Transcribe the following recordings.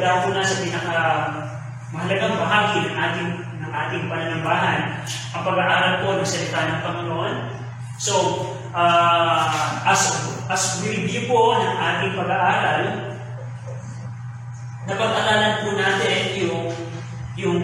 daw po na sa mahalagang bahagi ng ating pananambahan, ang pag-aaral po ng salita ng Panginoon. So, as we review po ng ating pag-aaral, napag-alalan po natin yung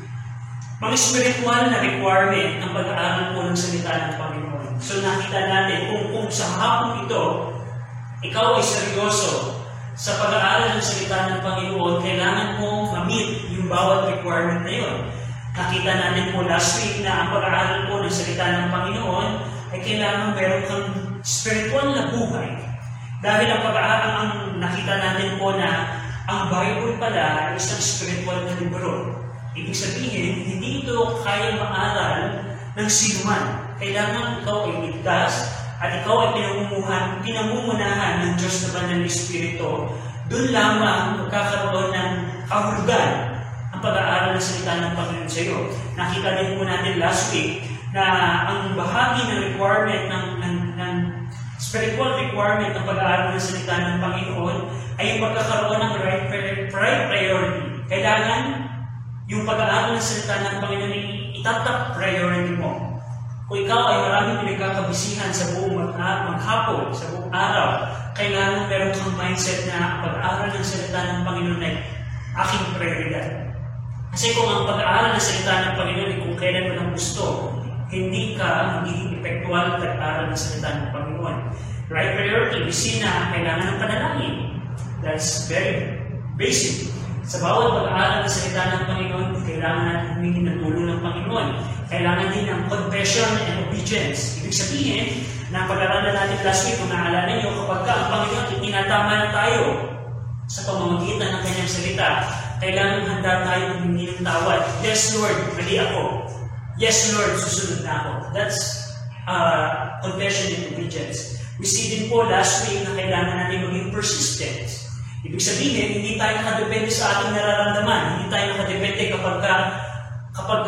mga spiritual na requirement ng pag-aaral po ng salita ng Panginoon. So, nakita natin kung sa hapon ito, ikaw ay seryoso sa pag-aaral ng salita ng Panginoon, kailangan mong ma-meet yung bawat requirement na yun. Nakita natin po last week na ang pag-aaral po ng salita ng Panginoon ay kailangan meron kang spiritual na buhay. Dahil ang pag-aaral, ang nakita natin po na ang Bible pala ay isang spiritual na libro. Ibig sabihin, hindi ito kaya maaral ng sinuman. Kailangan ikaw ay ligtas at ikaw ay pinamumunahan ng Diyos na Banal na Espiritu. Doon lamang magkakaroon ng kahulugan ang pag-aaral ng salita ng Panginoon sa iyo. Nakita din po natin last week na ang bahagi ng requirement ng spiritual requirement ng pag-aaral ng salita ng Panginoon ay yung pagkakaroon ng right priority. Kailangan yung pag-aaral ng salita ng Panginoon ay itatap priority mo. Kung ikaw ay maraming pinagkakabisihan sa buong maghapon, sa buong araw, kailangan meron kang mindset na pag-aaral ng salita ng Panginoon ay aking prioridad. Kasi kung ang pag-aaral ng salita ng Panginoon ay kung kailan mo lang gusto, hindi ka magiging epektual pag-aaral ng salita ng Panginoon. Right priority, bisina, kailangan ng panalangin. That's very basic. Sa bawat pag-aaral ng salita ng Panginoon, kailangan natin humingi ng tulong ng Panginoon. Kailangan din ng confession and obedience. Ibig sabihin, na pag-aaral natin last week, kung naalala niyo, kapag ang Panginoon tinatama na tayo sa pamamagitan ng kanyang salita, kailangan handa tayo humingi ng tawad. Yes, Lord, mali ako. Yes, Lord, susunod na ako. That's confession and obedience. We see din po last week na kailangan natin maging persistent. Ibig sabihin, hindi tayo nakadepende sa ating nararamdaman. Hindi tayo nakadepende kapag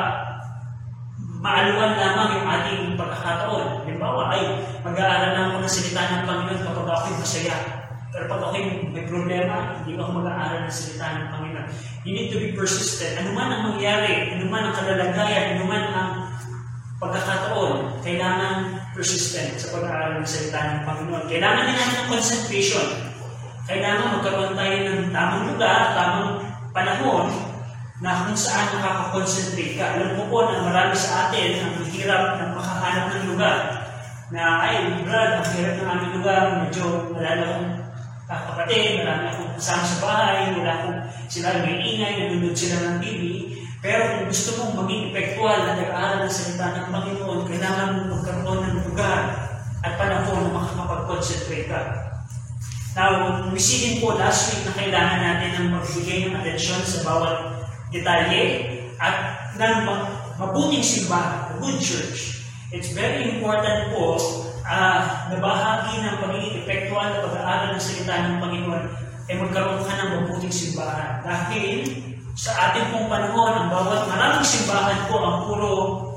maaluan lamang yung ating pagkakataon. Halimbawa, ay mag-aaral lang ako ng salita ng Panginoon kapag ako'y masaya. Pero pag ako'y may problema, hindi ako mag-aaral ng salita ng Panginoon. You need to be persistent. Ano man ang mangyari, ano man ang kalalagayan, ano man ang pagkakataon, kailangan persistent sa pag-aaral ng salita ng Panginoon. Kailangan din natin ng concentration. Kailangan magkaroon tayo ng tamang lugar, tamang panahon na kung saan nakaka-concentrate ka. Alam mo po na marami sa atin ang hirap na makahanap ng lugar na ay, Brad, ang hirap ng aming lugar, medyo wala na akong kakapatid, marami akong kasama sa bahay, wala akong sila may ingay, nanonood sila ng TV. Pero kung gusto mong maging epektual na nag-aaral ng salita ng Panginoon, kailangan mong magkaroon ng lugar at panahon na makakapag-concentrate ka. Now, wisilin po last week na kailangan natin ng magbigay ng atensyon sa bawat detalye at ng mabuting simbahan, a good church. It's very important po na bahagi ng pagiging epektual na pag-aaral ng salita ng Panginoon ay magkaroon ka ng mabuting simbahan. Dahil sa ating pong panahon, ang bawat maraming simbahan po ang puro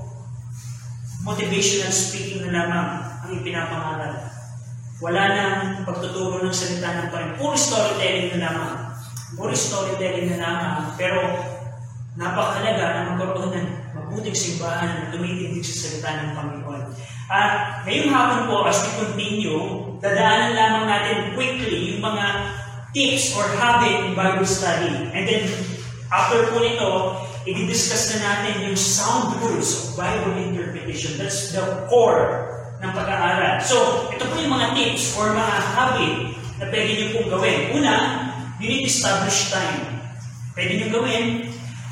motivational speaking na lamang ang ipinapangaral. Wala nang pagtuturo ng salita ng Panginoon. Puro storytelling na lamang. Puro storytelling na lamang. Pero napakahalaga na magkaroon ng mabuting simbahan na tumitindig sa salita ng Panginoon. At ngayong hapon po, as we continue, dadaanan lamang natin quickly yung mga tips or habit in Bible study. And then, after po nito, i-discuss na natin yung sound rules of Bible interpretation. That's the core ng pag-aaral. So, ito po yung mga tips or mga habit na pwede nyo pong gawin. Una, you need to establish time. Pwede nyo gawin,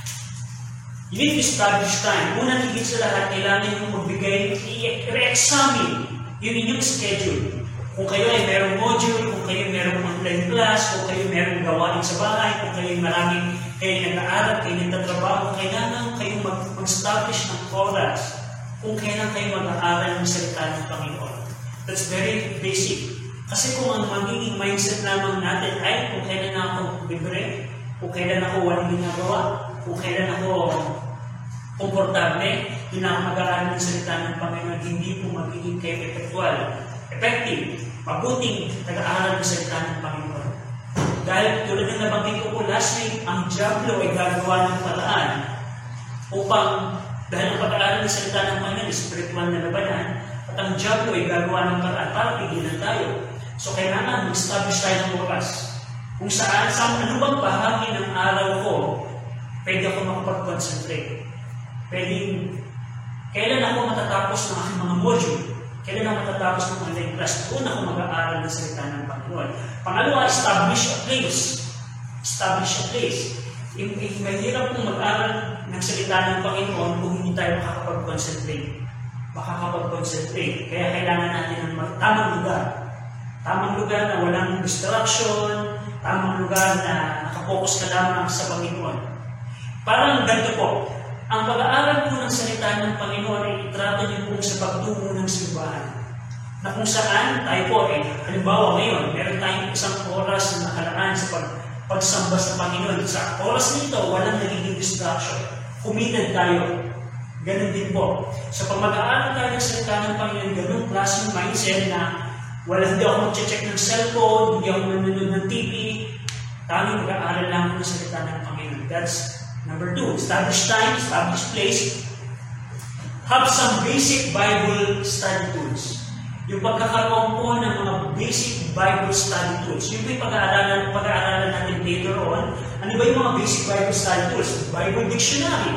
you need to establish time. Una, higit sa lahat, kailangan nyo magbigay, i-re-examine yung inyong schedule. Kung kayo ay merong module, kung kayo merong online class, kung kayo merong gawain sa bahay, kung kayo maraming kayo nag-aaral, kayo nagtatrabaho, kailangan kayo mag-establish ng oras kung kailan kayo mag-aaral ng salita ng Panginoon. That's very basic. Kasi kung ang magiging mindset lamang natin ay kung kailan ako libre, kung kailan ako walang ginagawa, kung kailan ako komportable, doon ako mag-aaral ng salita ng Panginoon, hindi po magiging kayo effective, mabuting nag-aaral ng salita ng Panginoon. Dahil tulad ng nabanggit ko po last week, ang Diablo ay gagawa ng paraan upang, dahil ang pag-aaral ng salita ng Panginoon, spiritual na labanan, at ang Diablo ay gagawa ng paraan para pigilan tayo. So kailangan mag-establish tayo ng oras. Kung saan, sa ano bang bahagi ng araw ko, pwede ako makapag-concentrate. Pwedeng, kailan ako matatapos ng aking mga module? Kailan ako matatapos ng online class? Doon ako mag-aaral ng salita ng Panginoon. Pangalawa, establish a place. Establish a place. Mahirap kung mag-aaral ng salita ng Panginoon kung hindi tayo makakapag-concentrate. Kaya kailangan natin ng tamang lugar. Tamang lugar na walang distraction, tamang lugar na nakapokus ka lamang sa Panginoon. Parang ganito po, ang pag-aaral po ng salita ng Panginoon ay itrato niyo po sa pagtungo ng simbahan. Na kung saan tayo po, halimbawa ngayon, meron tayong isang oras na nakalaan sa pagsamba sa Panginoon. Sa oras nito, walang nagiging distraction. Committed tayo. Ganun din po. So pag mag-aaral tayo ng salita ng Panginoon, ganun klase ng mindset na hindi ako mag-check ng cellphone, hindi ako nanonood ng TV, tanging mag-aaral lang ng salita ng Panginoon. That's number 2. Establish time, establish place. Have some basic Bible study tools. Yung pagkakaroon po ng mga basic Bible study tools. Yung may pag-aaralan natin later on. Ano ba yung mga basic Bible study tools? Bible Dictionary,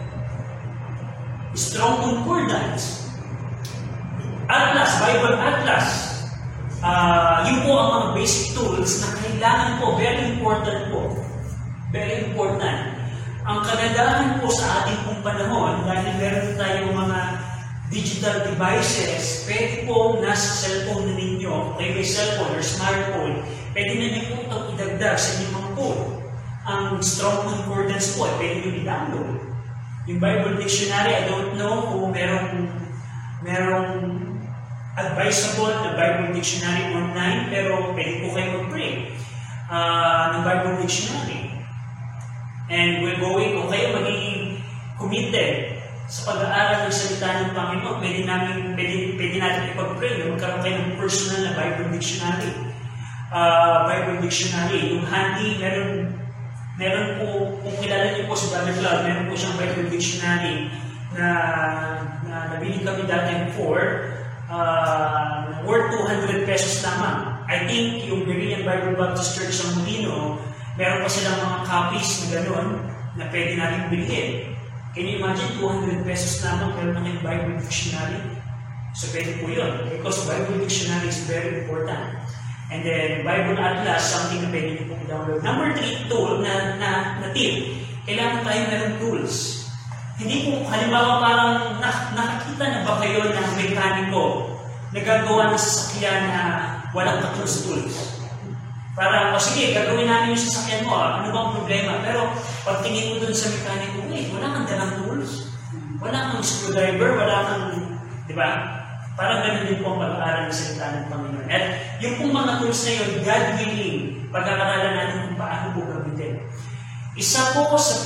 Strong Concordance, Atlas, Bible Atlas. Yun po ang mga basic tools na kailangan po, very important po. Very important. Ang kagandahan po sa ating pong panahon, dahil meron tayong mga digital devices, pwede po nasa cellphone na ninyo, okay, may cellphone or smartphone, pwede na niyo po itong idagdag sa inyong mga phone. Ang Strong Concordance po, pwede nyo i-download. Yung Bible Dictionary, I don't know kung merong advisable na Bible Dictionary online, pero pwede po kayo mag-pray ng Bible Dictionary. And we're going, kung kayo magiging committed sa pag-aaral ng salita ng Panginoon, pwede natin ipag-pray na magkaroon kayo ng personal na Bible Dictionary. Bible Dictionary, yung handy, meron po, kung kilala niyo po si Brother Cloud, meron po siyang Bible Dictionary na nabili kami dati for worth 200 pesos lamang. I think yung Berean Bible Baptist Church sa Molino, meron pa silang mga copies na gano'n na pwede natin bilhin. Can you imagine 200 pesos lamang meron ng Bible Dictionary? So pwede po yun because Bible Dictionary is very important. And then Bible Atlas, something na pwede niyo po i-download. Number 3 tool na tip, kailangan tayo merong tools. Hindi po, halimbawa parang nakakita na ba kayo ng mekaniko na gagawa ng sasakyan na walang tools? Parang, sige, gagawin namin yung sasakyan mo, ano bang problema? Pero pag tingin mo dun sa mekaniko, wala kang dalang tools. Wala kang screwdriver, wala kang, di ba? Parang ganun din po ang pag-aaral ng salita ng Panginoon. At yung pong mga tools na yun, God willing, pag-aaralan natin kung paano po gamitin. Isa po sa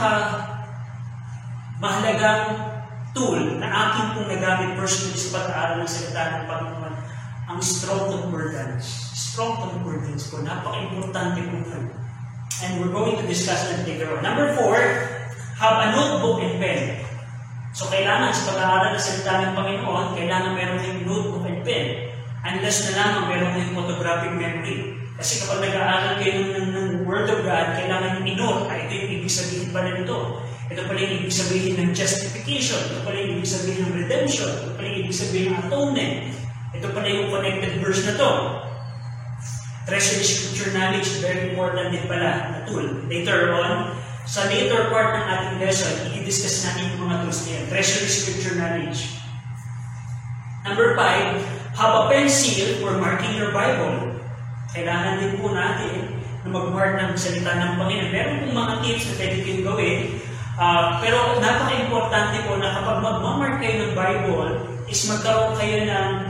mahalagang tool na akin pong nagamit personally sa pag-aaral ng salita ng Panginoon, ang Strong Concordance. Strong Concordance po, napaka-importante po ito. And we're going to discuss that later on. Number 4, have a notebook and pen. So kailangan sa pag-aaral ng salita ng Panginoon, kailangan meron kayong notebook and pen. Unless na lamang meron kayong photographic memory. Kasi kapag nag-aaral kayo ng Word of God, kailangan yung i-note. Ito yung ibig sabihin pala nito. Ito pala yung ibig sabihin ng justification. Ito pala yung ibig sabihin ng redemption. Ito pala yung ibig sabihin ng atonement. Ito pala yung connected verse na to. Treasury Scripture knowledge, very important din pala na tool. Later on, sa later part ng ating lesson, i-discuss natin yung mga tools niya. Treasury Scripture knowledge. Number 5, have a pencil for marking your Bible. Kailangan din po natin na mag-mark ng salita ng Panginoon. Meron pong mga tips na pwede kayong gawin. Pero napaka-importante po na kapag mag-mark kayo ng Bible, is magkaroon kayo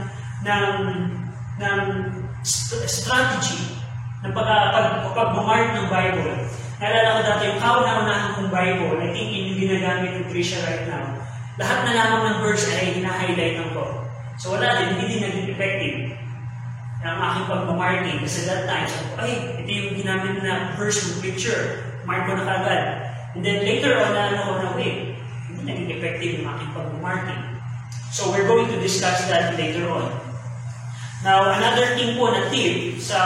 ng strategy na pag-mark ng Bible. Naalala ko dati yung kauna-unahan kong Bible, I think yung ginagamit ng Trisha right now, lahat na lamang ng verse ay hina-highlight ko. So wala din, hindi din naging effective. ang aking pagmamarking. Kasi that time, sabi ko, ay, ito yung ginamit na verse ng picture. Mark ko na kagad. And then later on, wait, hindi naging effective yung aking pagmamarking. So we're going to discuss that later on. Now, another thing po na tip sa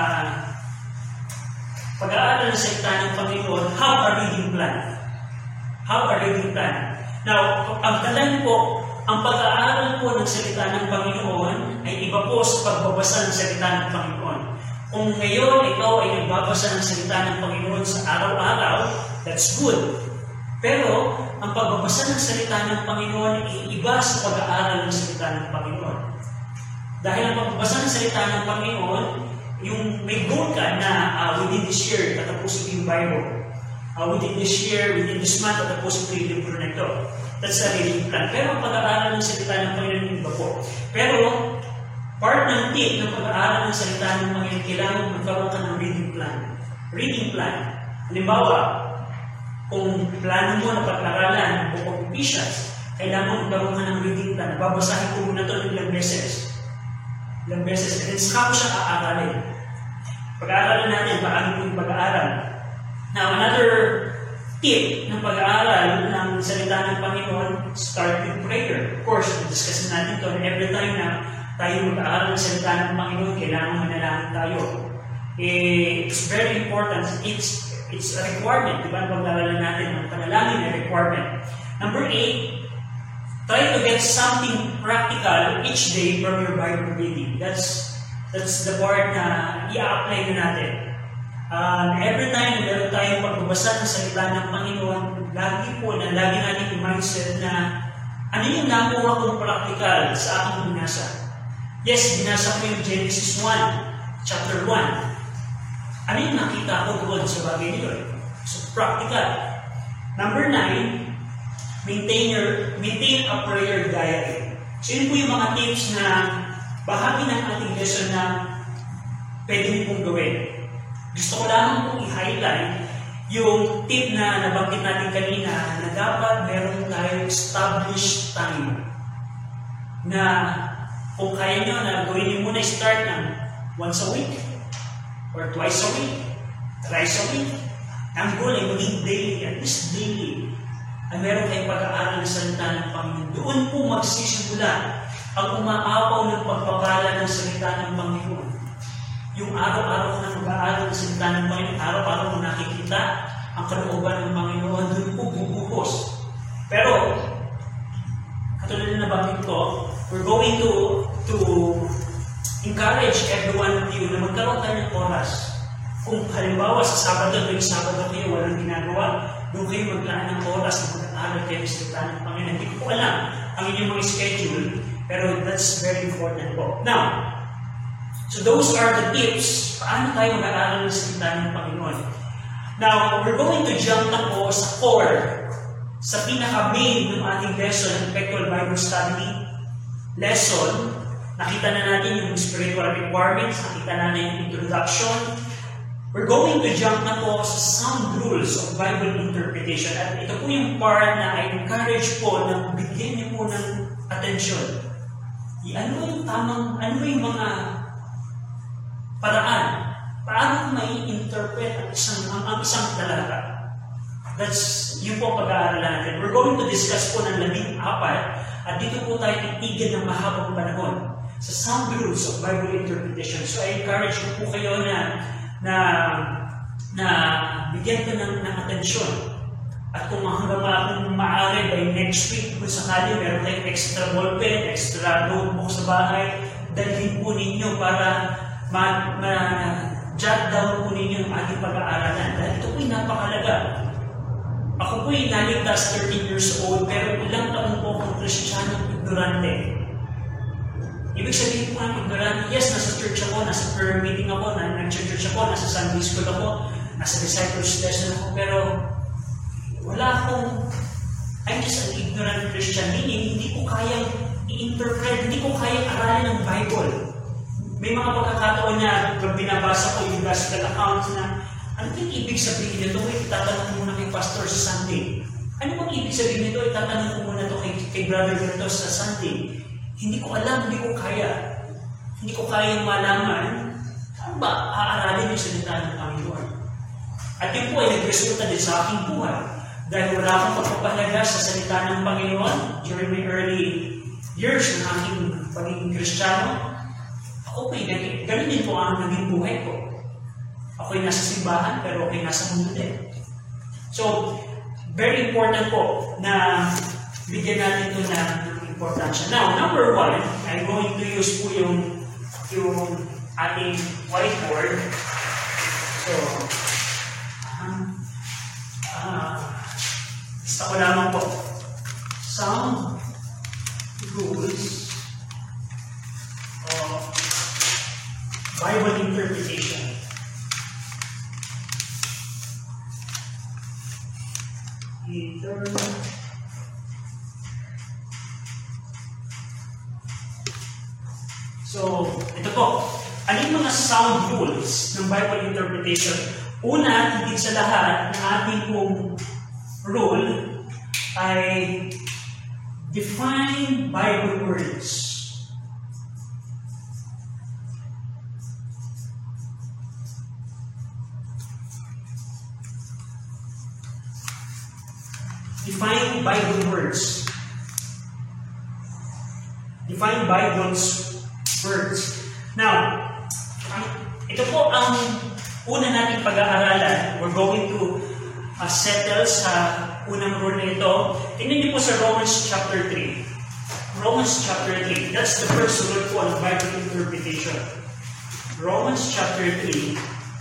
pag-aaral ng salita ng Panginoon, have a reading plan. Have a reading plan. Now, ang talan po, ang pag-aaral po ng salita ng Panginoon ay iba po sa pagbabasa ng salita ng Panginoon. Kung ngayon ikaw ay nagbabasa ng salita ng Panginoon sa araw-araw, that's good. Pero, ang pagbabasa ng salita ng Panginoon ay iba sa pag-aaral ng salita ng Panginoon. Dahil ang pagbabasa ng salita ng Panginoon, yung may goal ka na within this year, tatapusin yung Bible. Within this year, within this month, tatapusin ko yung libro na ito. That's a reading plan. Pero ang pag-aaral ng salita ng Panginoon yung iba po. Pero, part ng tip ng pag-aaral ng salita ng Panginoon, kailangan magkaroon ka ng reading plan. Reading plan. Halimbawa, kung plano mo na pag-aralan ng Book of Ephesians, kailangan magkaroon ka ng reading plan. Babasahin ko muna ito ng ilang beses. Ilang beses. And then, saka ko siya aaralin. Pag-aaralan natin, paano yung pag-aaral. Now, another tip ng pag-aaral ng salita ng Panginoon, start with prayer. Of course, discuss natin ito, and every time na tayo mag-aaral ng salita ng Panginoon, kailangan manalangin tayo. It's very important. It's a requirement. Diba? Pag-aaralan natin, ang panalangin ay requirement. Number 8, try to get something practical each day from your Bible reading. That's the part na i-apply na natin. Every time meron tayong pagbabasa ng salita ng Panginoon, lagi natin yung mindset na ano yung nakuha kong practical sa aking binasa. Yes, binasa ko yung Genesis 1, chapter 1. Ano yung nakita ko doon sa bagay nito? So, practical. Number 9, maintain a prayer diary. So, yun po yung mga tips na bahagi ng ating lesson na pwede niyo pong gawin. Gusto ko lang pong i-highlight yung tip na nabanggit natin kanina na dapat meron tayong established time. Na kung kaya nyo na gawin nyo muna start ng once a week, or twice a week, thrice a week. Ang goal ay maging daily, at least daily. Ay meron kayong pag-aaral ng salita ng Panginoon. Doon po magsisimula ang umaapaw ng pagpapala ng salita ng Panginoon. Yung araw-araw na mag-aaral ng salita ng Panginoon, araw-araw mo nakikita ang kalooban ng Panginoon, doon po bubuhos. Pero, katulad na nabanggit ko, we're going to encourage everyone of you na magkaroon tayo ng oras. Kung halimbawa sa Sabado, tuwing Sabado kayo walang ginagawa, doon kayo maglaan ng oras na mag-aaral kayo ng salita ng Panginoon. Hindi ko po alam ang inyong mga schedule, pero that's very important po. Now, so those are the tips. Paano tayo mag-aaral ng salita ng Panginoon? Now, we're going to jump na po sa core, sa pinaka-main ng ating lesson, Effectual Bible Study lesson. Nakita na natin yung spiritual requirements, nakita na natin yung introduction. We're going to jump na po sa some rules of Bible interpretation. At ito po yung part na I encourage po na bigyan niyo po ng attention. Ano yung mga paraan? Paano may interpret ang isang talata? That's yung po pag-aaral natin. We're going to discuss po ng 14 at dito po tayo titigil ng mahabang panahon sa some rules of Bible interpretation. So I encourage po kayo na bigyan ko ng atensyon. At kung hanggang maaari by next week, kung sakali meron tayong extra ballpen, extra notebook sa bahay, dalhin po ninyo para jot down po ninyo ang ating pag-aaralan. Dahil ito po'y napakalaga. Ako po'y naligtas 13 years old, pero ilang taon po akong Kristiyano ignorante. Ibig sabihin po ng ignorante, yes, nasa church ako, nasa prayer meeting ako, nag-church ako, nasa Sunday school ako, nasa disciples lesson ako, pero wala akong, I'm just an ignorant Christian, meaning hindi ko kayang i-interpret, hindi ko kayang aralin ng Bible. May mga pagkakataon na pag binabasa ko yung gospel account na ano yung ibig sabihin nito? Itatanong ko muna kay pastor sa Sunday. Ano bang ibig sabihin nito? Itatanong ko muna ito kay brother ganito sa Sunday. Hindi ko alam, hindi ko kaya. hindi ko kayang malaman, ano ba aaralin yung salita ng Panginoon? At yun po ay nagresulta din sa aking buhay. Dahil wala akong pagpapahalaga sa salita ng Panginoon during my early years ng aking pagiging Kristiyano, ako po, ganun din po ang naging buhay ko. Ako'y nasa simbahan, pero ako'y nasa mundo din. So, very important po na bigyan natin ito ng importansya. Now, number 1, I'm going to use po yung ating whiteboard. So, basta ko lamang po. Some rules of Bible interpretation. So, ito po. Ano yung mga sound rules ng Bible interpretation? Una, higit sa lahat, na ating pong rule ay define Bible words. Define Bible words. Define Bible's words. Now, ito po ang una nating pag-aaralan. We're going to settle sa unang rule na ito. Tingnan niyo po sa Romans chapter 3. Romans chapter 3. That's the first rule po ng Bible interpretation. Romans chapter 3.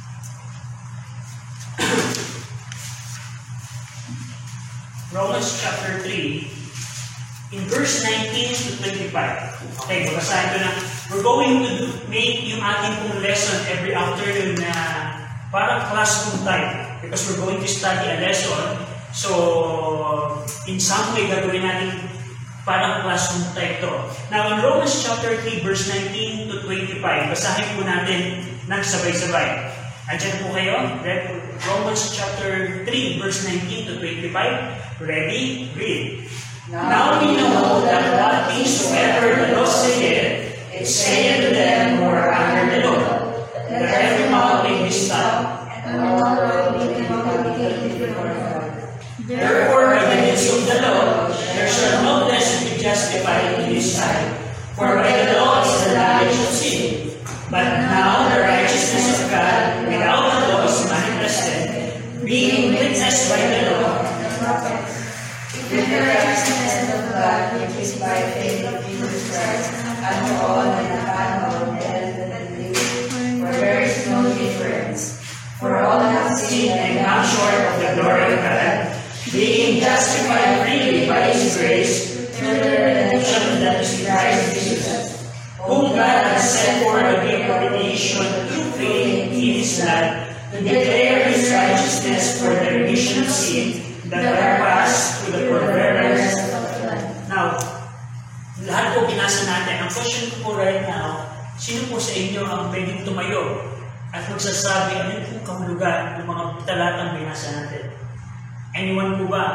Romans chapter 3, in verse 19 to 25. Okay, babasahin ko na. We're going to make yung ating pong lesson every afternoon na parang classroom type. Because we're going to study a lesson. So, in some way, gagawin natin parang classroom type to. Now, in Romans chapter 3, verse 19 to 25, basahin po natin ng sabay-sabay. Andiyan po kayo? Romans chapter 3, verse 19 to 25. Ready? Read. Now we know that what things soever the law saith, it saith to them who are under the law, that every mouth may be stopped, and all word may be communicated before God. Therefore, by the means of the law, there shall no flesh be justified in his sight. For by the law is the knowledge of sin. But now the righteousness of God without the law is manifested, being witnessed by the law, with the righteousness of God which is by faith of Jesus Christ, unto all that have known and believe. For there is no difference. For all have sinned and come short of the glory of God, being justified freely by His grace through the redemption that is in Christ Jesus, whom God has sent forth to be a propitiation through faith in His blood, to declare His righteousness for the remission of sin that are passed through the forbearance of God. Now, lahat po binasa natin. Ang question ko po right now, sino po sa inyo ang pwedeng tumayo at magsasabi ano po kamulugan ng mga talatang binasa natin? Anyone po ba?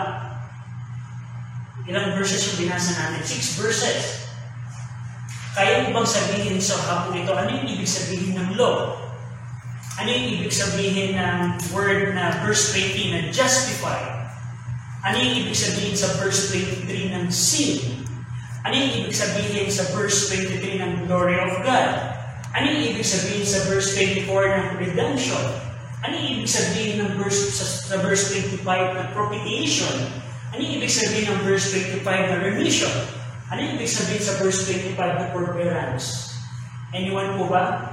Ilang verses yung binasa natin? 6 verses. Kaya mo bang sabihin sa hapon ito, ano yung ibig sabihin ng law? Ano yung ibig sabihin ng word na verse 20 na justify? Ano yung ibig sabihin sa verse 23 ng sin? Ano yung ibig sabihin sa verse 23 ng glory of God? Ano yung ibig sabihin sa verse 24 ng redemption? Ano yung ibig sabihin ng sa verse 25 ng propitiation? Ano yung ibig sabihin ng verse 25 na remission? Ano yung ibig sabihin sa verse 25 na forbearance? Anyone po ba?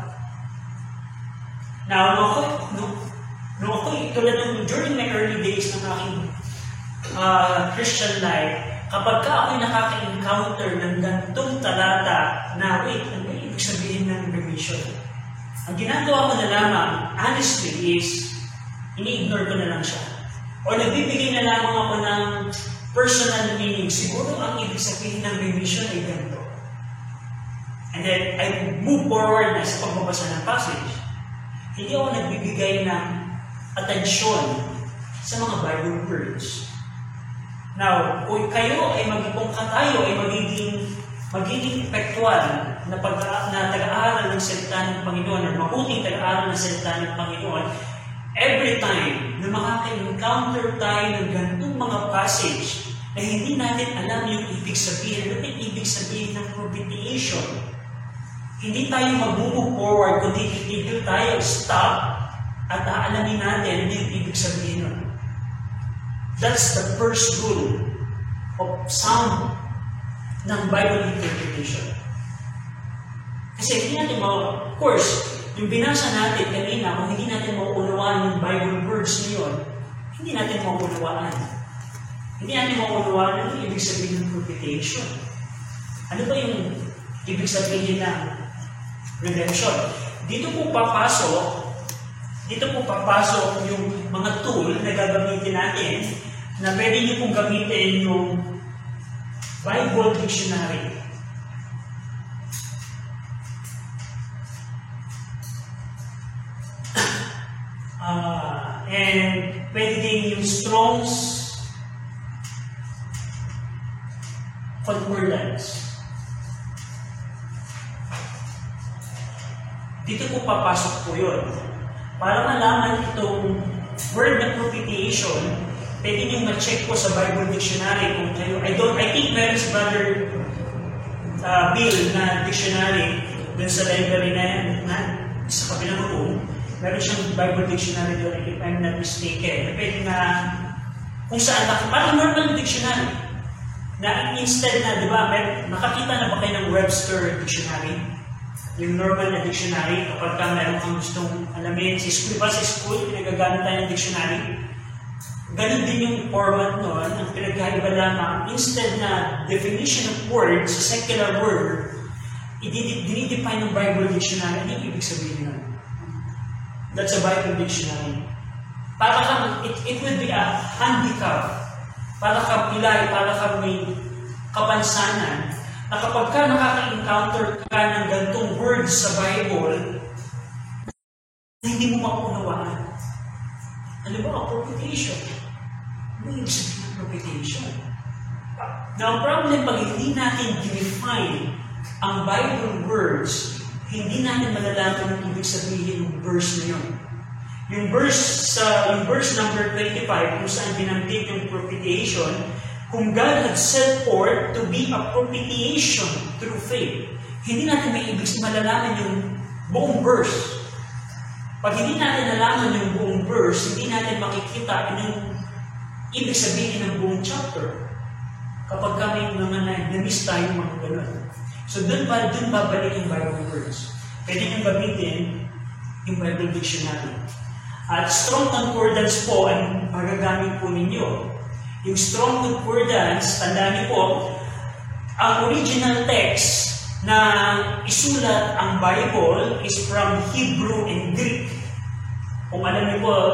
Now, nung ako tulad ng during my early days ng aking Christian life, kapag ka ako'y nakaka-encounter ng gantong talata na, wait, ano yung ibig sabihin ng remission? Ang ginagawa ko na lamang, honestly, is ini-ignore ko na lang siya. O nagbibigay na lamang ako ng personal meaning. Siguro ang ibig sabihin ng remission ay ganito. And then, I move forward na sa pagbabasa ng passage. Hindi ako nagbibigay ng atensyon sa mga Bible words. Now, kung kayo ay kung tayo ay magiging epektual na taga-aaral ng salita ng Panginoon, or mabuting taga-aaral ng salita ng Panginoon, every time na makaka-encounter tayo ng ganitong mga passage na hindi natin alam yung ibig sabihin, ano yung ibig sabihin ng propitiation, hindi tayo mag-move forward, kundi titigil tayo, stop, at aalamin natin ano yung ibig sabihin nun. That's the first rule of sound ng Bible interpretation. Kasi hindi natin of course, yung binasa natin kanina, kung hindi natin mauunawaan yung Bible words niyon, hindi natin mauunawaan. Hindi natin mauunawaan ano yung ibig sabihin ng propitiation. Ano ba yung ibig sabihin ng redemption? Dito po papasok yung mga tool na gagamitin natin na pwede niyo pong gamitin yung Bible Dictionary. And pwede din yung Strong's Concordance. Dito po papasok po yun. Para malaman itong word na propitiation, pwede nyo ma-check po sa Bible Dictionary kung kayo. I think meron si Brother Bill na dictionary dun sa library na sa kabilang room. Meron siyang Bible Dictionary doon, if I'm not mistaken. Pwede na, kung saan, parang normal dictionary. Na instead na, di ba, nakakita na ba kayo ng Webster Dictionary? Yung normal na dictionary, kapag ka meron kang gustong alamin, sa school, pinagagamit tayo ng dictionary. Ganun din yung format nun, ang pinagkaiba lamang, instead na definition of word, sa secular word, dinidefine ng Bible Dictionary, ano yung ibig sabihin nun? That's a Bible Dictionary. Para kang, it will be a handicap. Para kang pilay, para kang may kapansanan, na kapag ka nakaka-encounter ka ng gantong words sa Bible, na hindi mo maunawaan. Ano ba ang propitiation? Ano yung sabihin ng propitiation? Now, ang problem, pag hindi natin define ang Bible words, hindi natin malalaman ang ibig sabihin ng verse na yun. Yung verse number 25, kung saan binanggit yung propitiation, kung God had set forth to be a propitiation through faith, hindi natin may ibig malalaman yung buong verse. Pag hindi natin nalaman yung buong verse, hindi natin makikita yung ibig sabihin ng buong chapter. Kapag kami mga na-miss tayo mga ganun. So, dun babalik yung Bible words. Pwede nyo gamitin yung Bible Dictionary. At Strong Concordance po ang magagamit po ninyo. Yung Strong Concordance, tandaan niyo po, ang original text na isulat ang Bible is from Hebrew and Greek. Kung alam niyo po,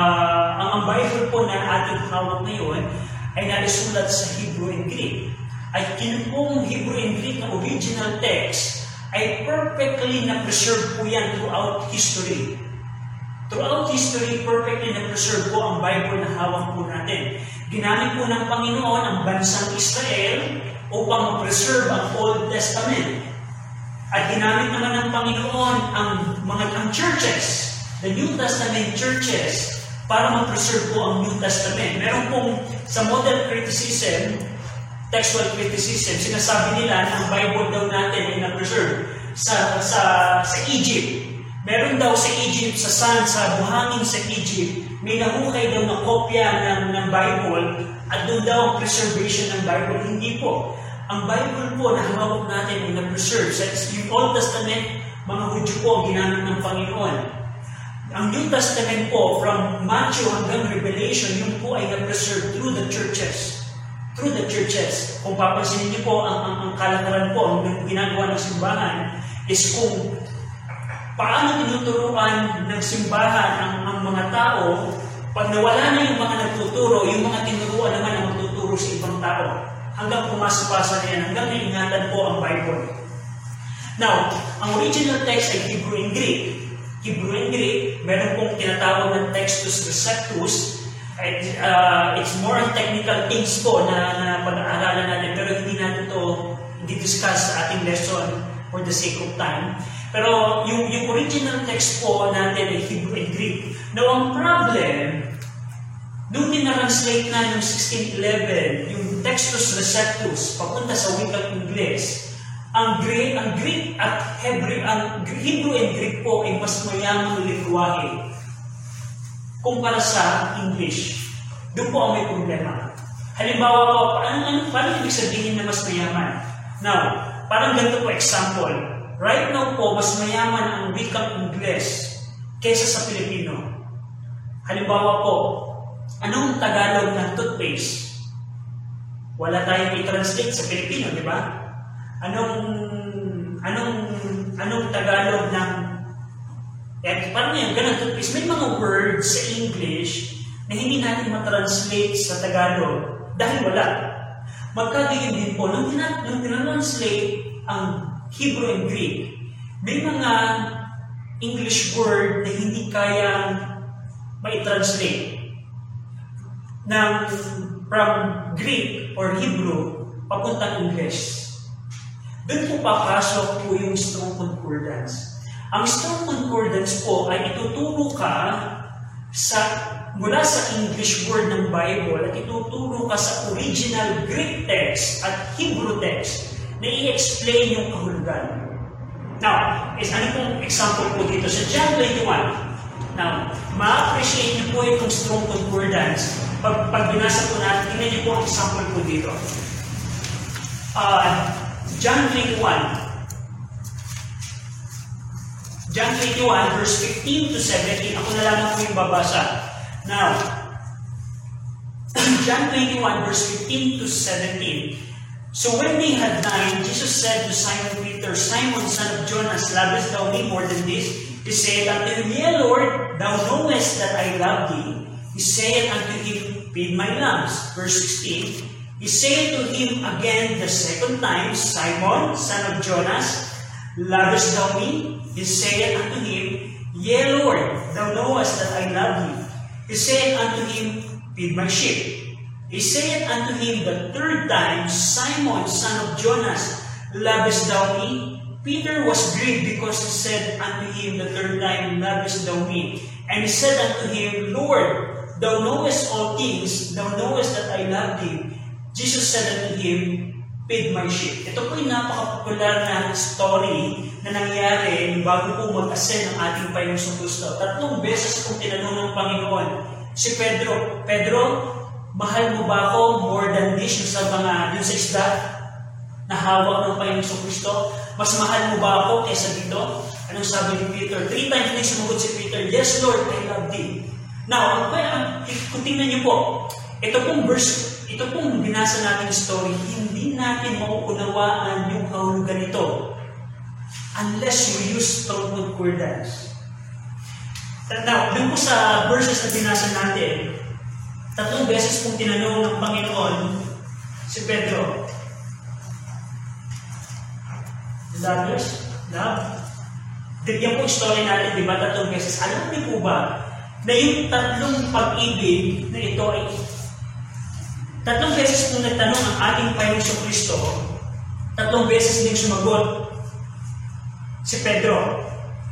ang Bible po na ating hawak ngayon ay naisulat sa Hebrew and Greek. At yun pong Hebrew and Greek na original text ay perfectly na-preserve po yan throughout history. Throughout history, perfectly na-preserve po ang Bible na hawak po natin. Ginamit po ng Panginoon ang bansang Israel upang ma-preserve ang Old Testament. At ginamit naman ng Panginoon ang churches, the New Testament churches, para ma-preserve po ang New Testament. Meron pong sa modern criticism, textual criticism, sinasabi nila na ang Bible daw natin ay na-preserve sa Egypt. Meron daw sa Egypt, sa buhangin sa Egypt, may nahukay daw na kopya ng Bible at doon daw ang preservation ng Bible. Hindi po. Ang Bible po na hawak natin ay na-preserve. Sa Old Testament, mga Hudyo po ginamit ng Panginoon. Ang New Testament po, from Matthew hanggang Revelation, yun po ay na-preserve through the churches. Through the churches. Kung papansinin niyo po, ang kalakaran po, ang ginagawa ng simbahan, is kung paano tinuturuan ng simbahan ang mga tao, pag nawala na yung mga nagtuturo, yung mga tinuruan naman ang magtuturo sa ibang tao. Hanggang pumasapasa na yan, hanggang naingatan po ang Bible. Now, ang original text ay Hebrew and Greek. Hebrew and Greek, meron pong tinatawag ng Textus Receptus. It's more on technical things po na pag-aaralan natin, pero hindi natin ito i-discuss sa ating lesson for the sake of time. Pero yung original text po natin ay Hebrew and Greek. Now, ang problem, nung tinranslate na yung 1611, yung Textus Receptus, papunta sa wikang Ingles, ang Greek at Hebrew and Greek po ay mas mayamang lingwahe kumpara sa English. Doon po ang may problema. Halimbawa po, paano ibig sabihin na mas mayaman? Now, parang ganito po example. Right now po, mas mayaman ang wikang Ingles kaysa sa Pilipino. Halimbawa po, anong Tagalog ng toothpaste? Wala tayong i-translate sa Pilipino, di ba? Anong Tagalog ng parang yung ganun toothpaste? May mga words sa English na hindi natin matranslate sa Tagalog dahil wala. Magkagayon din po, nung tinranslate ang Hebrew and Greek, may mga English word na hindi kayang mai-translate from Greek or Hebrew papuntang English. Doon po papasok po yung strong concordance. Ang strong concordance po ay ituturo ka mula sa English word ng Bible at ituturo ka sa original Greek text at Hebrew text na i-explain yung kahulugan. Now, ano pong example po dito sa John 21? Now, ma-appreciate niyo po itong strong concordance. Pag binasa po natin, tingnan niyo po ang example po dito. John 21. John 21, verse 15 to 17. Ako na lamang po yung babasa. Now, John 21, verse 15 to 17. So when they had dined, Jesus said to Simon Peter, Simon, son of Jonas, lovest thou me more than this? He said unto him, Yea, Lord, thou knowest that I love thee. He said unto him, Feed my lambs. Verse 16. He said to him again the second time, Simon, son of Jonas, lovest thou me? He said unto him, Yea, Lord, thou knowest that I love thee. He said unto him, Feed my sheep. He said unto him the third time, Simon, son of Jonas, lovest thou me? Peter was grieved because he said unto him the third time, Lovest thou me? And he said unto him, Lord, thou knowest all things, thou knowest that I love thee. Jesus said unto him, Feed my sheep. Ito po yung napaka-popular na story na nangyari bago po mag-ascend ng ating Panginoong Kristo. 3 beses po tinanong ng Panginoon si Pedro, mahal mo ba ako more than this yung sa isda na hawak ng Panginoong Kristo? Mas mahal mo ba ako kaysa dito? Anong sabi ni Peter? 3 times na sumagot si Peter, Yes, Lord, I love thee. Now, kung tingnan niyo po, ito pong binasa natin story, hindi natin mauunawaan yung kahulugan nito unless you use strong concordance. Now, dun po sa verses na binasa natin, 3 beses pong tinanong ng Panginoon si Pedro. Lovers? Love? Yan po yung story natin, di ba? 3 beses. Alam niyo po ba na yung 3 pag-ibig na ito ay 3 beses pong nagtanong ang ating Panginoong Kristo, 3 beses din sumagot si Pedro.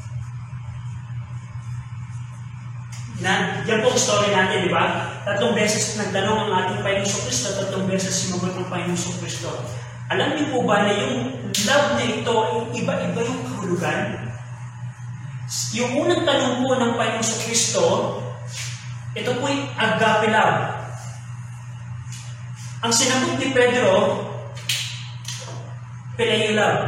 Yan po ang story natin, di ba? 3 beses nagtanong ang ating Panginoong Kristo, 3 beses sumagot ang Panginoong Kristo. Alam niyo po ba na yung love na ito ay iba-iba yung kahulugan? Yung unang tanong po ng Panginoong Kristo, ito po yung agape love. Ang sinagot ni Pedro, phileo love.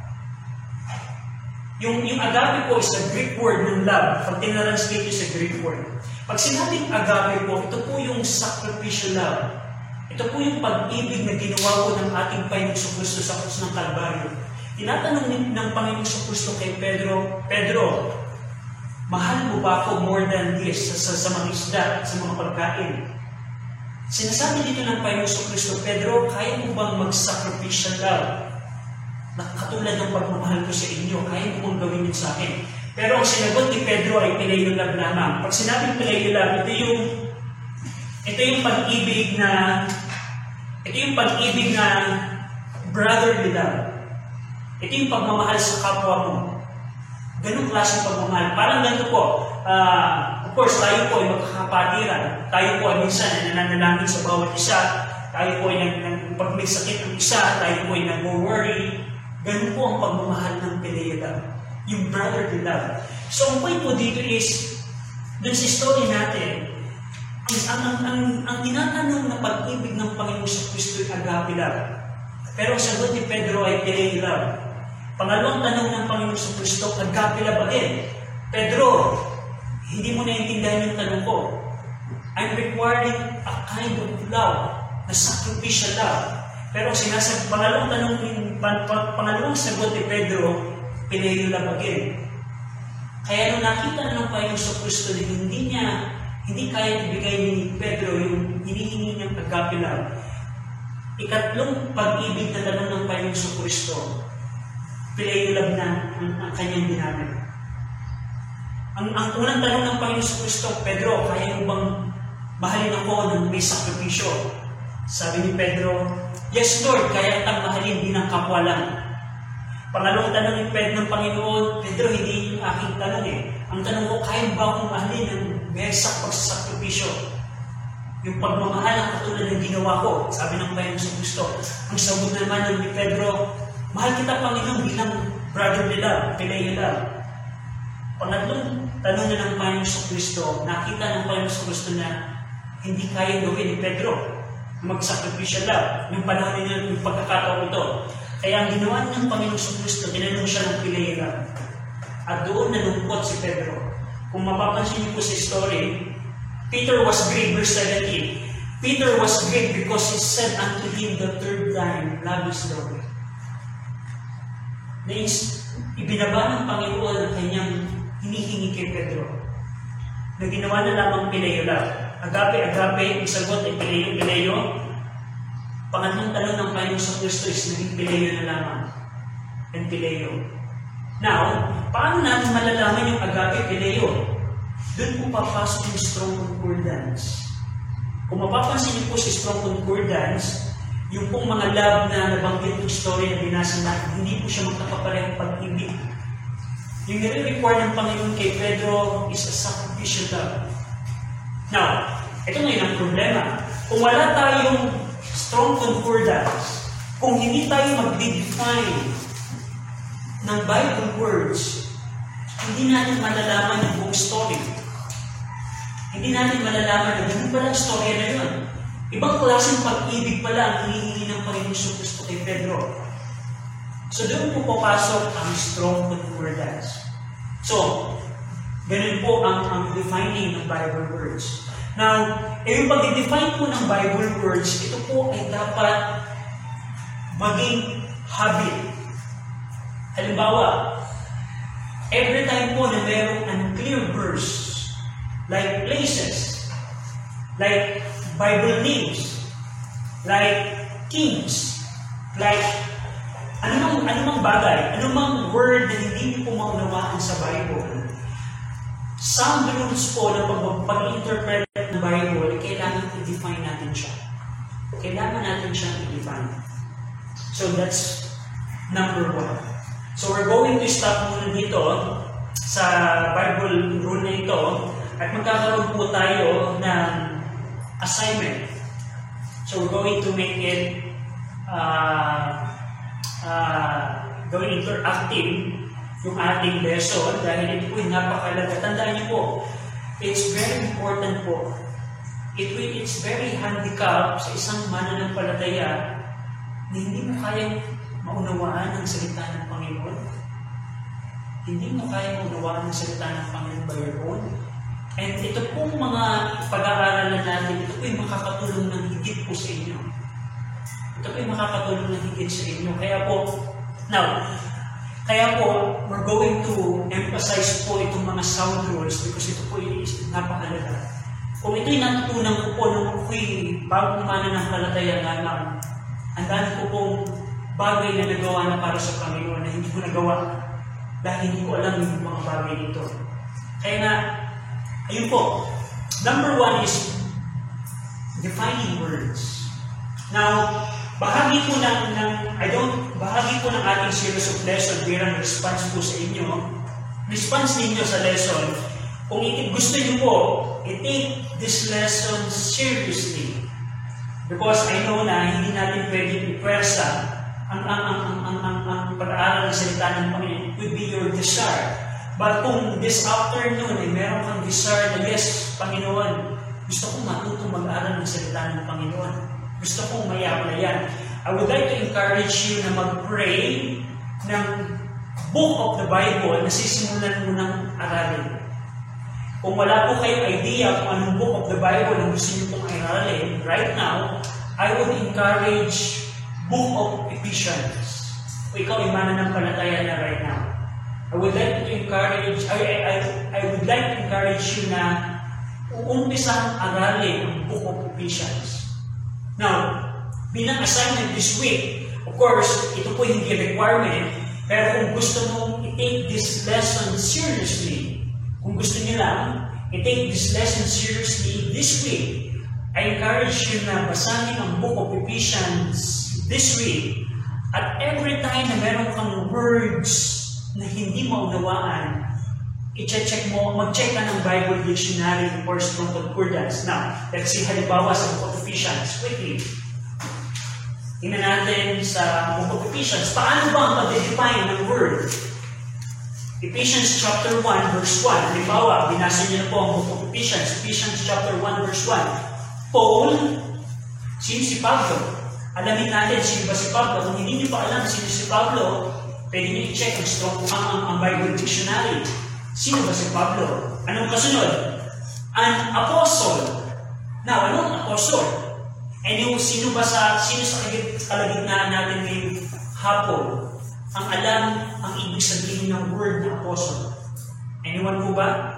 Yung agape po is a Greek word ng love. Pag tinranslate sa Greek word. Pag sinabing agape po, ito po yung sacrificial love. Ito po yung pag-ibig na ginawa po ng ating Panginoong Kristo sa krus ng Kalbaryo. Tinatanong ng Panginoong Kristo kay Pedro, mahal mo ba ako more than this sa mga isda, sa mga pagkain? Sinasabi dito ng Panginoong Kristo, Pedro, kaya mo bang mag-sacrificial love? Katulad ng pagmamahal ko sa inyo, kaya mo bang gawin yun sa akin? Pero ang sinagot ni Pedro ay phileo love lamang. Pag sinabing phileo love, ito yung pag-ibig na brotherly love. Ito yung pagmamahal sa kapwa mo. Ganong klaseng pagmamahal. Parang ganito po, of course, tayo po ay magkakapatiran. Tayo po ay minsan nananalangin sa bawat isa. Tayo po ay pag may sakit ng isa, tayo po ay nag-worry. Ganon po ang pagmamahal ng Phileo love. Yung brotherly love. So, ang point po dito is, dun sa story natin, ang tinatanong na pag-ibig ng Panginoon sa Kristo ay agape love. Pero ang sagot ni Pedro ay Phileo love. Pangalawang tanong ng Panginoon sa Kristo, agape love again. Pedro, hindi mo naintindihan yung tanong ko. I'm requiring a kind of love, na sacrificial love. Pero pangalawang sagot ni Pedro, Phileo love again. Kaya nung nakita ng Panginoon sa Kristo na hindi kaya ibigay ni Pedro yung hinihingi niyang agape love, ikatlong pag-ibig na tanong ng Panginoon sa Kristo, Phileo love na ang kanyang ginamit. Ang unang tanong ng Panginoon sa Kristo, Pedro, kaya mo bang mahalin ako ng may sakripisyo? Sabi ni Pedro, yes Lord, kaya kitang mahalin din ang kapwa lang. Pangalawang tanong ni Pedro ng Panginoon, Pedro, hindi yung aking tanong eh. Ang tanong ko, kaya ba akong mahalin ng may pagsasakripisyo? Yung pagmamahal ang katulad ng ginawa ko, sabi ng Panginoon sa Kristo. Ang sagot naman ni Pedro, mahal kita Panginoon bilang brotherly love, Phileo love. Pangatlong tanong na ng Panginoon sa Kristo, nakita ng Panginoon sa Kristo na hindi kaya gawin ni Pedro magsakripisyo love. Yung panahon niya, yung pagkakataon ito. Kaya ang ginawa ng Panginoon sa Kristo, tinanong siya ng Phileo love. At doon nalungkot si Pedro. Kung mapapansin niyo po sa story, Peter was grieved, verse 17. Peter was grieved because he said unto him the third time, love is Lord. Ibinaba ng Panginoon ang kanyang hinihingi kay Pedro. Na ginawa na lamang Phileo love. Agape, ang sagot ay Phileo. Pangatlong tanong ng Panginoon sa Kristo is naging Phileo na lamang. And Phileo. Now, paano natin malalaman yung agape, Phileo? Doon po papasok yung strong concordance. Kung mapapansin niyo po si strong concordance, yung pong mga love na nabanggit yung story na binasa natin, hindi po siya magkakaparehong pag-ibig. Yung nire-require ng Panginoon kay Pedro is a sacrificial love. Now, ito ngayon ang problema. Kung wala tayong strong concordance, kung hindi tayo mag-define ng Bible words, hindi natin malalaman yung buong story. Hindi natin malalaman na ganun pala ang storya na yun. Ibang klaseng pag-ibig pala ang hinihingi ng Panginoon sa Kristo kay Pedro. So doon po papasok ang strong concordance. So, ganun po ang defining ng Bible words. Now, yung pag-define po ng Bible words, ito po ay dapat maging habit. Halimbawa, every time po na mayroong unclear verse, like places, like Bible names, like kings, like anumang bagay, anumang word na hindi po maunawaan sa Bible, some rules po na pag-interpret ng Bible, kailangan i-define natin siya. Kailangan natin siyang i-define. So that's number 1. So we're going to stop muna dito sa Bible rule na ito at magkakaroon po tayo ng assignment. So we're going to make it going interactive yung ating lesson dahil ito po yung napakalaga. Tandaan niyo po, it's very important po. It's very handicap sa isang mananampalataya na hindi mo kayang maunawaan ang salita ng Panginoon. Hindi mo kayang maunawaan ang salita ng Panginoon by your own. And ito pong mga pag-aaralan natin, ito po yung makakatulong ng higit po sa inyo. Ito po yung makakatulong ng higit sa inyo. Kaya po, we're going to emphasize po itong mga sound rules because ito po yung napakalaga. Kung ito'y natutunan ko po nung ako'y bagong mananampalataya lamang, ang dami ko pong bagay na nagawa na para sa Panginoon na hindi ko nagawa dahil hindi ko alam yung mga bagay nito. Kaya nga, ayun po, number 1 is defining words. Now, bahagi po ng ating series of lesson bilang response po sa inyo. Response ninyo sa lesson, kung gusto niyo po, i-take this lesson seriously. Because I know na hindi natin pwedeng ipwersa ang pag-aaral ng salita ng Panginoon. It would be your desire. But kung this afternoon ay meron kang desire na, yes, Panginoon, gusto kong matutong mag-aaral ng salita ng Panginoon. Gusto kong may-applyan. I would like to encourage you na mag-pray ng book of the Bible na sisimulan mo ng aralin. Kung wala po kayong idea kung anong book of the Bible na gusto niyo pong aralin, right now, I would encourage book of Ephesians. Kung ikaw ay mananampalataya na right now. I would like to encourage you na uumpisang aralin ang book of Ephesians. Now, bilang assignment this week, of course, ito po hindi requirement, pero kung gusto mong i-take this lesson seriously, kung gusto niyo lang i-take this lesson seriously this week, I encourage you na basahin ang book of Ephesians this week. At every time na meron kang words na hindi maunawaan, i-check mo, mag-check ka ng Bible Dictionary or Strong Concordance. Now, let's see halimbawa sa book of Ephesians. Quickly. Tingnan natin sa book of Ephesians. Paano ba ang pag-define ng word? Ephesians chapter 1 verse 1. Halimbawa, binasa niyo na po ang book of Ephesians. Ephesians chapter 1 verse 1. Paul, sino si Pablo? Alamin natin sino ba si Pablo. Kung hindi niyo pa alam sino si Pablo, pwede niyo i-check ang Bible Dictionary. Sino ba si Pablo? Anong kasunod? An apostle. Now, anong apostle? Sino sa kalagitnaan natin ngayong hapon ang alam ang ibig sabihin ng word na apostle? Anyone po ba?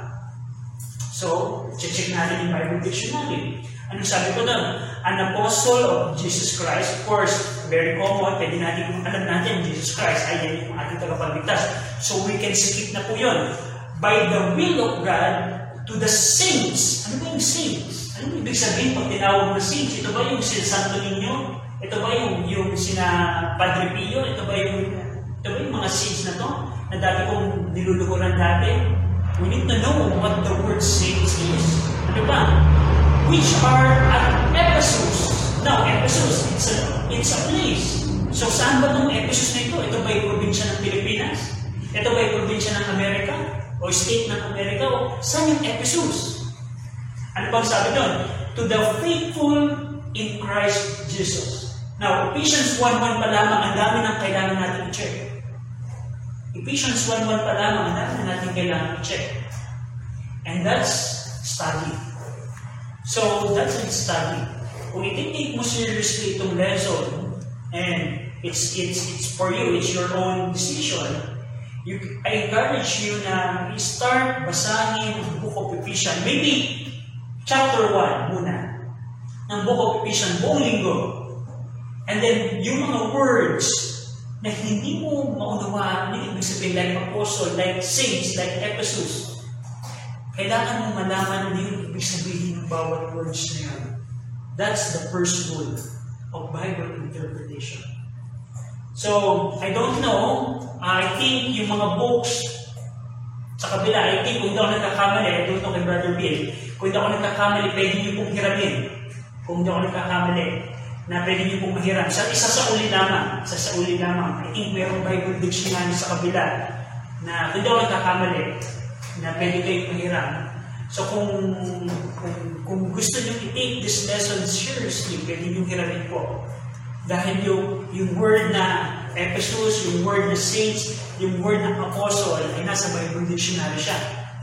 So, check natin yung Bible Dictionary. Anong sabi ko doon? An apostle of Jesus Christ. Of course, very common. Pwede natin, alam natin, Jesus Christ ay yan yung ating tagapagligtas. So, we can skip na po yun. By the will of God to the saints. Ano ba yung saints? Ano ibig sabihin pag tinawag na saints? Ito ba yung sinasanto ninyo? Ito ba yung sina Padre Pio? Ito ba yung mga saints na to? Na dati kong niluluhuran dati? We need to know what the word saints is. Ano ba? Which are at Ephesus. Now, Ephesus, it's a place. So, saan ba itong Ephesus na ito? Ito ba yung probinsya ng Pilipinas? Ito ba yung probinsya ng Amerika? O state ng Amerika? O saan yung Ephesus? Ano bang sabi doon? To the faithful in Christ Jesus. Now, Ephesians 1:1 pa lamang, ang dami ng kailangan natin i-check. Ephesians 1:1 pa lamang, ang dami natin kailangan i-check. And that's study. So, that's a study. Kung i-take mo seriously itong lesson, and it's for you, it's your own decision, I encourage you na i-start basahin ang book of Ephesians. Maybe chapter 1 muna ng book of Ephesians, buong linggo. And then, yung mga words na hindi mo maunawaan, hindi ibig sabihin like apostle, like saints, like Ephesus, kailangan mo malaman na yung ibig sabihin ng bawat words na yun. That's the first rule of Bible interpretation. So, I don't know, I think yung mga books sa kabila, I think kung hindi ako nagkakamali, I don't know kay Brother Bill, kung hindi ako nagkakamali, pwede niyo pong hiramin. Kung hindi ako nagkakamali, na pwede niyo pong mahiram. Isa sa uli lamang, I think mayroong Bible Dictionary sa kabila, na kung hindi ako nagkakamali, na pwede kayong mahiram. So kung gusto niyo i-take this lesson seriously, pwede niyo hiramin po. Dahil yung word na Ephesus, yung word na saints, yung word na apostle, ay nasa Bible Dictionary siya.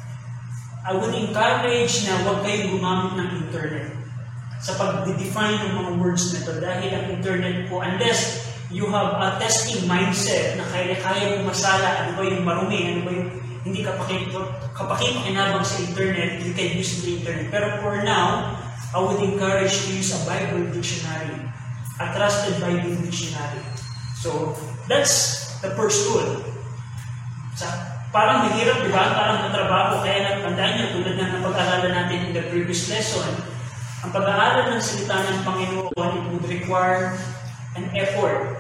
I would encourage na huwag kayong gumamit ng internet sa pag-define ng mga words na ito. Dahil ang internet po, unless you have a testing mindset na kaya mo masala, ano ba yung marumi, ano ba yung hindi kapakipakinabang sa internet, you can use the internet. Pero for now, I would encourage you to use a Bible Dictionary, a trusted Bible Dictionary. So, that's the first rule. Parang mahirap, di ba? Parang matrabaho. Kaya nagtandaan niyo, tulad na ng pag-aaral natin in the previous lesson, ang pag-aaral ng salita ng Panginoon, it would require an effort.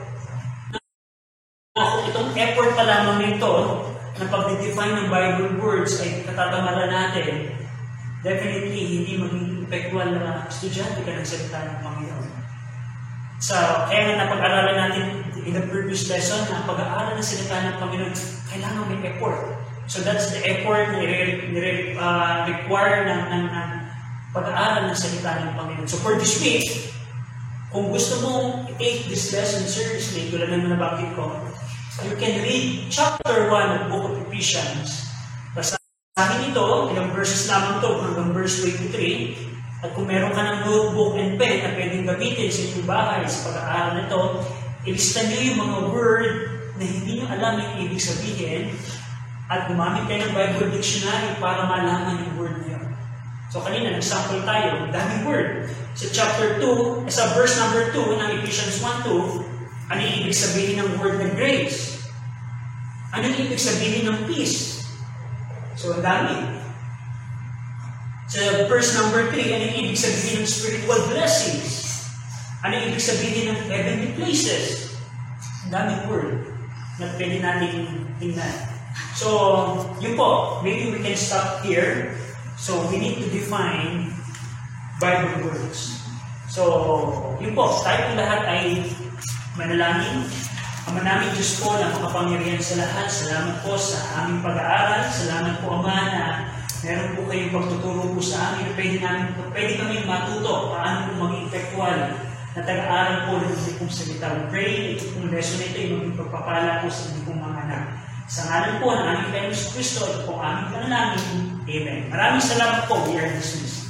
Kung itong effort pa lamang nito na pag-define ng Bible words ay katatamaran natin, definitely hindi maging effectual na estudyante ka ng salita ng Panginoon. Kaya nga napag-aralan natin in the previous lesson na pag-aaral ng salita ng Panginoon, kailangan may effort. So that's the effort na require ng pag-aaral ng salita ng Panginoon. So for this week, kung gusto mong i-take this lesson seriously, tulad ng nabanggit ko, you can read chapter 1 of Book of Ephesians. Basahin ito, ilang verses lamang ito, hanggang verse 23. At kung meron ka ng notebook and pen na pwedeng gamitin sa inyong bahay sa pag-aaral nito, ilista nyo yung mga word na hindi nyo alam yung ibig sabihin at gumamit kayo ng Bible Dictionary para malaman yung word na yun. So kanina, nag-sample tayo, daming word. Sa chapter 2, sa verse number 2 ng Ephesians 1:2, ano yung ibig sabihin ng word na grace? Ano yung ibig sabihin ng peace? So, ang dami. Sa verse number 3, ano yung ibig sabihin ng spiritual blessings? Ano yung ibig sabihin ng heavenly places? Ang daming word na pwede natin tingnan. So, yun po, maybe we can stop here. So, we need to define Bible words. So, yun po, tayo lahat ay manalangin. Ama namin Diyos po na makapangyarihan sa lahat. Salamat po sa aming pag-aaral. Salamat po, Ama, na meron po kayong pagtuturo po sa amin. Pwede kami matuto paano po maging effectual na taga-aaral po ng hindi pong salita. We pray na ito pong lesson na ito ay maging pagpapala po sa hindi pong mga anak. Sa ngalan po ng aming Panginoon Kristo, ito po aming panalangin. Amen. Maraming salamat po. We are dismissed.